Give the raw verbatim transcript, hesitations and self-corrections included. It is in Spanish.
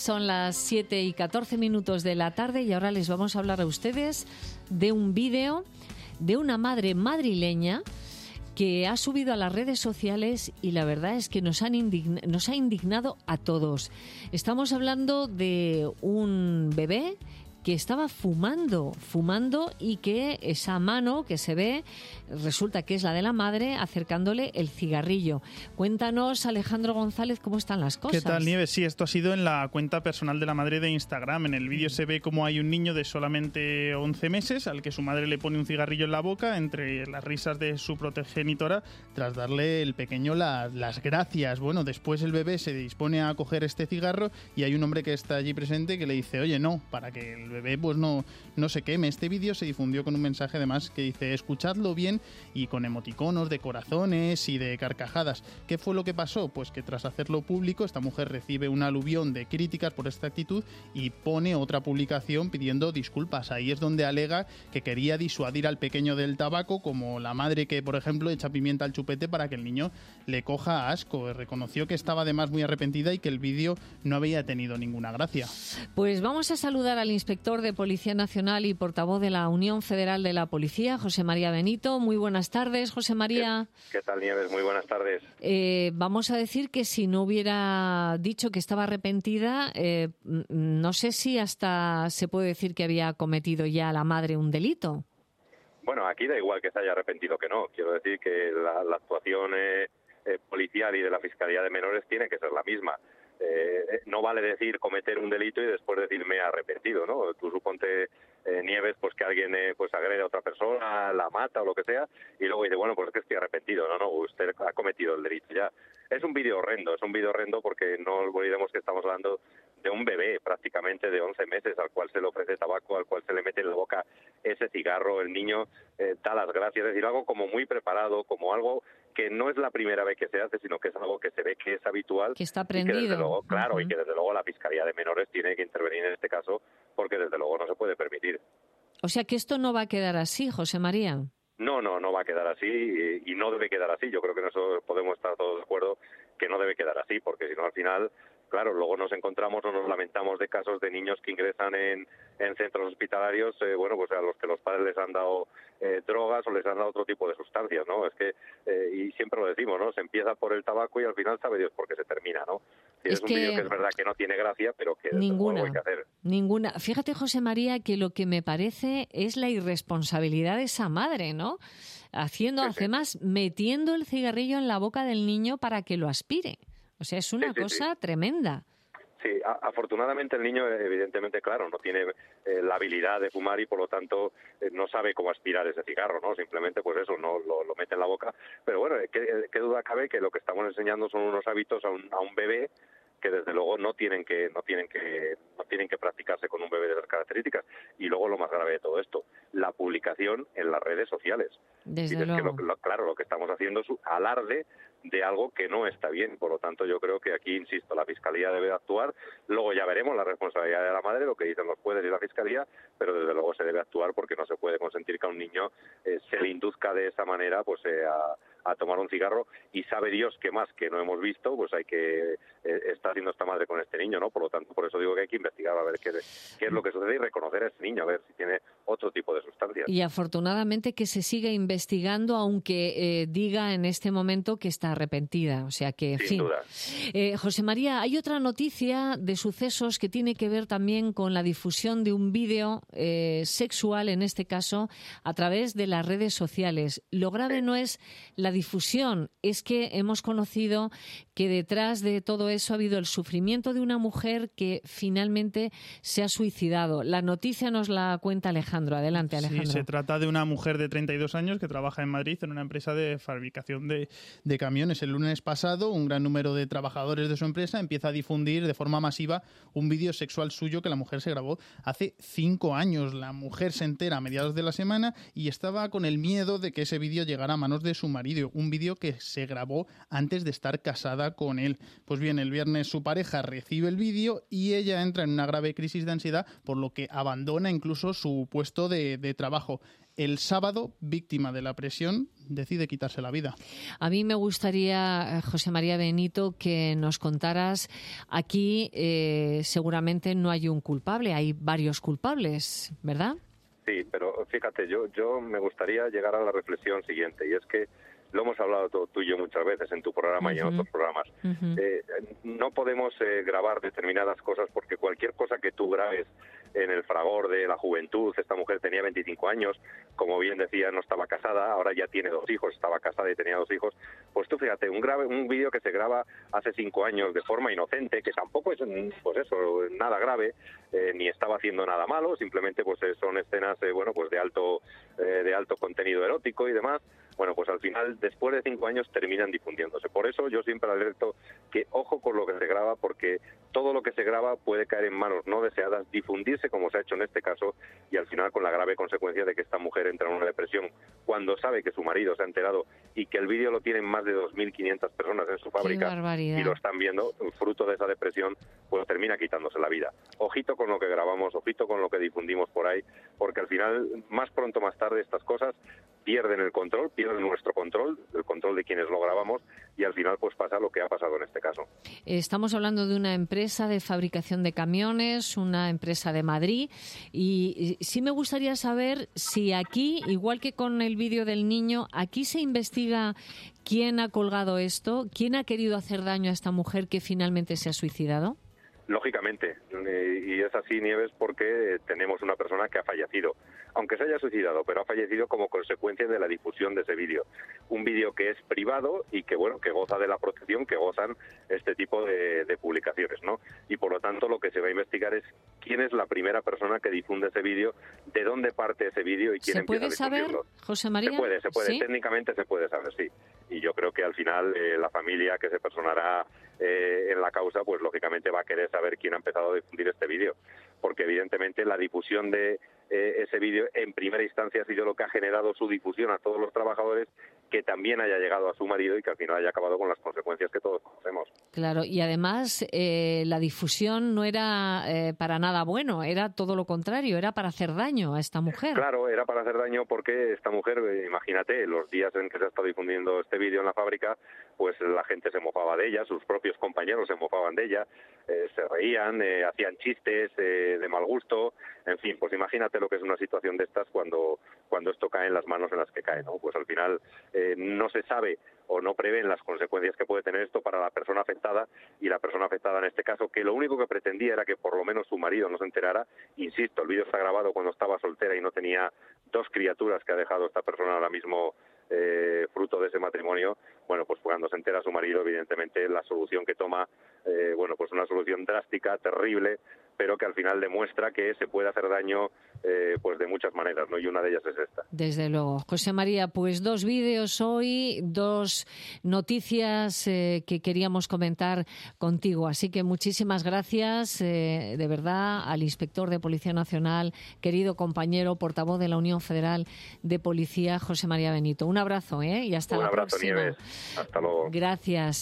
Son las siete y catorce minutos de la tarde y ahora les vamos a hablar a ustedes de un vídeo de una madre madrileña que ha subido a las redes sociales y la verdad es que nos, han indign- nos ha indignado a todos. Estamos hablando de un bebé que estaba fumando, fumando y que esa mano que se ve resulta que es la de la madre acercándole el cigarrillo. Cuéntanos, Alejandro González, cómo están las cosas. ¿Qué tal, Nieves? Sí, esto ha sido en la cuenta personal de la madre de Instagram. En el vídeo se ve como hay un niño de solamente once meses al que su madre le pone un cigarrillo en la boca entre las risas de su progenitora tras darle el pequeño la, las gracias. Bueno, después el bebé se dispone a coger este cigarro y hay un hombre que está allí presente que le dice, oye, no, para que el bebé pues no, no se queme. Este vídeo se difundió con un mensaje además que dice, escuchadlo bien, y con emoticonos de corazones y de carcajadas. ¿Qué fue lo que pasó? Pues que tras hacerlo público, esta mujer recibe un aluvión de críticas por esta actitud y pone otra publicación pidiendo disculpas. Ahí es donde alega que quería disuadir al pequeño del tabaco, como la madre que, por ejemplo, echa pimienta al chupete para que el niño le coja asco. Reconoció que estaba además muy arrepentida y que el vídeo no había tenido ninguna gracia. Pues vamos a saludar al inspector de Policía Nacional y portavoz de la Unión Federal de la Policía, José María Benito. Muy buenas tardes, José María. ¿Qué, qué tal, Nieves? Muy buenas tardes. Eh, vamos a decir que si no hubiera dicho que estaba arrepentida, eh, no sé si hasta se puede decir que había cometido ya la madre un delito. Bueno, aquí da igual que se haya arrepentido que no. Quiero decir que la, la actuación eh, eh, policial y de la Fiscalía de Menores tiene que ser la misma. Eh, no vale decir cometer un delito y después decir me he arrepentido, ¿no? Tú suponte, eh, Nieves, pues que alguien eh, pues agrede a otra persona, la mata o lo que sea, y luego dice, bueno, pues es que estoy arrepentido. No, no, usted ha cometido el delito ya. Es un vídeo horrendo, es un vídeo horrendo porque no olvidemos que estamos hablando de un bebé prácticamente de once meses al cual se le ofrece tabaco, al cual se le mete en la boca ese cigarro. El niño eh, da las gracias, es decir, algo como muy preparado, como algo que no es la primera vez que se hace, sino que es algo que se ve que es habitual. Que está aprendido. Y que desde luego, claro, uh-huh. y que desde luego la Fiscalía de Menores tiene que intervenir en este caso porque desde luego no se puede permitir. O sea que esto no va a quedar así, José María. No, no, no va a quedar así y, y no debe quedar así. Yo creo que en eso podemos estar todos de acuerdo que no debe quedar así, porque si no al final, claro, luego nos encontramos o nos lamentamos de casos de niños que ingresan en, en centros hospitalarios, eh, bueno, pues a los que los padres les han dado eh, drogas o les han dado otro tipo de sustancias, ¿no? Es que, eh, y siempre lo decimos, ¿no? Se empieza por el tabaco y al final sabe Dios por qué se termina, ¿no? Es, es un vídeo que es verdad que no tiene gracia, pero que ninguna, hay que hacer. Ninguna. Fíjate, José María, que lo que me parece es la irresponsabilidad de esa madre, ¿no? Haciendo, sí, además, sí. metiendo el cigarrillo en la boca del niño para que lo aspire. O sea, es una sí, sí, cosa sí. tremenda. Sí, a, afortunadamente el niño, evidentemente, claro, no tiene eh, la habilidad de fumar y, por lo tanto, eh, no sabe cómo aspirar ese cigarro, ¿no? Simplemente, pues eso, no lo, lo mete en la boca. Pero bueno, ¿qué, qué duda cabe que lo que estamos enseñando son unos hábitos a un, a un bebé que desde luego no tienen que no tienen que no tienen que practicarse con un bebé de esas características. Y luego lo más grave de todo esto, la publicación en las redes sociales. Desde y es luego. que lo, lo, claro, lo que estamos haciendo es un alarde de algo que no está bien. Por lo tanto, yo creo que aquí, insisto, la Fiscalía debe actuar. Luego ya veremos la responsabilidad de la madre, lo que dicen los jueces y la Fiscalía, pero desde luego se debe actuar porque no se puede consentir que a un niño eh, se le induzca de esa manera pues eh, a a tomar un cigarro, y sabe Dios que más que no hemos visto, pues hay que eh, está haciendo esta madre con este niño, ¿no? Por lo tanto, por eso digo que hay que investigar a ver qué, qué es lo que sucede y reconocer a ese niño, a ver si tiene otro tipo de sustancias. Y afortunadamente que se siga investigando, aunque eh, diga en este momento que está arrepentida, o sea que, en Sin fin. duda. Eh, José María, hay otra noticia de sucesos que tiene que ver también con la difusión de un vídeo eh, sexual, en este caso, a través de las redes sociales. Lo grave sí. no es la difusión, es que hemos conocido que detrás de todo eso ha habido el sufrimiento de una mujer que finalmente se ha suicidado. La noticia nos la cuenta Alejandro. Adelante, Alejandro. Sí, se trata de una mujer de treinta y dos años que trabaja en Madrid en una empresa de fabricación de, de camiones. El lunes pasado, un gran número de trabajadores de su empresa empieza a difundir de forma masiva un vídeo sexual suyo que la mujer se grabó hace cinco años. La mujer se entera a mediados de la semana y estaba con el miedo de que ese vídeo llegara a manos de su marido. vídeo, un vídeo que se grabó antes de estar casada con él. Pues bien, el viernes su pareja recibe el vídeo y ella entra en una grave crisis de ansiedad, por lo que abandona incluso su puesto de, de trabajo. El sábado, víctima de la presión, decide quitarse la vida. A mí me gustaría, José María Benito, que nos contaras, aquí eh, seguramente no hay un culpable, hay varios culpables, ¿verdad? Sí, pero fíjate, yo, yo me gustaría llegar a la reflexión siguiente, y es que lo hemos hablado tú, tú y yo muchas veces en tu programa uh-huh. y en otros programas. Uh-huh. Eh, no podemos eh, grabar determinadas cosas porque cualquier cosa que tú grabes en el fragor de la juventud, esta mujer tenía veinticinco años, como bien decía, no estaba casada, ahora ya tiene dos hijos, estaba casada y tenía dos hijos, pues tú fíjate, un grave, un vídeo que se graba hace cinco años de forma inocente, que tampoco es, pues eso, nada grave, eh, ni estaba haciendo nada malo, simplemente pues son escenas, eh, bueno, pues de alto, eh, de alto contenido erótico y demás. Bueno, pues al final, después de cinco años, terminan difundiéndose. Por eso yo siempre alerto que ojo con lo que se graba, porque todo lo que se graba puede caer en manos no deseadas, difundirse como se ha hecho en este caso, y al final con la grave consecuencia de que esta mujer entra en una depresión cuando sabe que su marido se ha enterado y que el vídeo lo tienen más de dos mil quinientas personas en su fábrica y lo están viendo, fruto de esa depresión, pues termina quitándose la vida. Ojito con lo que grabamos, ojito con lo que difundimos por ahí, porque al final, más pronto o más tarde, estas cosas pierden el control, pierden nuestro control, el control de quienes lo grabamos, y al final pues pasa lo que ha pasado en este caso. Estamos hablando de una empresa de fabricación de camiones, una empresa de Madrid, y sí me gustaría saber si aquí, igual que con el vídeo del niño, aquí se investiga quién ha colgado esto, quién ha querido hacer daño a esta mujer que finalmente se ha suicidado. Lógicamente, y es así, Nieves, porque tenemos una persona que ha fallecido, aunque se haya suicidado, pero ha fallecido como consecuencia de la difusión de ese vídeo. Un vídeo que es privado y que, bueno, que goza de la protección que gozan este tipo de, de publicaciones, ¿no? Y por lo tanto, lo que se va a investigar es quién es la primera persona que difunde ese vídeo, de dónde parte ese vídeo y quién empieza a difundirlo. ¿Se puede saber, José María? Se puede, se puede, ¿sí? Técnicamente se puede saber, sí. Y yo creo que al final eh, la familia que se personará eh, en la causa, pues lógicamente va a querer saber quién ha empezado a difundir este vídeo, porque evidentemente la difusión de eh, ese vídeo en primera instancia ha sido lo que ha generado su difusión a todos los trabajadores, que también haya llegado a su marido y que al final haya acabado con las consecuencias que todos conocemos. Claro, y además eh, la difusión no era eh, para nada bueno, era todo lo contrario, era para hacer daño a esta mujer. Claro, era para hacer daño porque esta mujer, eh, imagínate, los días en que se ha estado difundiendo este vídeo en la fábrica, pues la gente se mofaba de ella, sus propios compañeros se mofaban de ella, eh, se reían, eh, hacían chistes eh, de mal gusto, en fin, pues imagínate lo que es una situación de estas cuando, cuando esto cae en las manos en las que cae, ¿no? Pues al final eh, no se sabe o no prevén las consecuencias que puede tener esto para la persona afectada, y la persona afectada en este caso, que lo único que pretendía era que por lo menos su marido no se enterara. Insisto, el vídeo está grabado cuando estaba soltera y no tenía dos criaturas que ha dejado esta persona ahora mismo eh, fruto de ese matrimonio. Bueno, pues cuando se entera su marido, evidentemente la solución que toma, eh, bueno, pues una solución drástica, terrible, pero que al final demuestra que se puede hacer daño eh, pues de muchas maneras, ¿no? Y una de ellas es esta. Desde luego. José María, pues dos vídeos hoy, dos noticias eh, que queríamos comentar contigo. Así que muchísimas gracias, eh, de verdad, al inspector de Policía Nacional, querido compañero, portavoz de la Unión Federal de Policía, José María Benito. Un abrazo, ¿eh? Y hasta Un la abrazo, próxima. Nieves. Hasta luego. Gracias.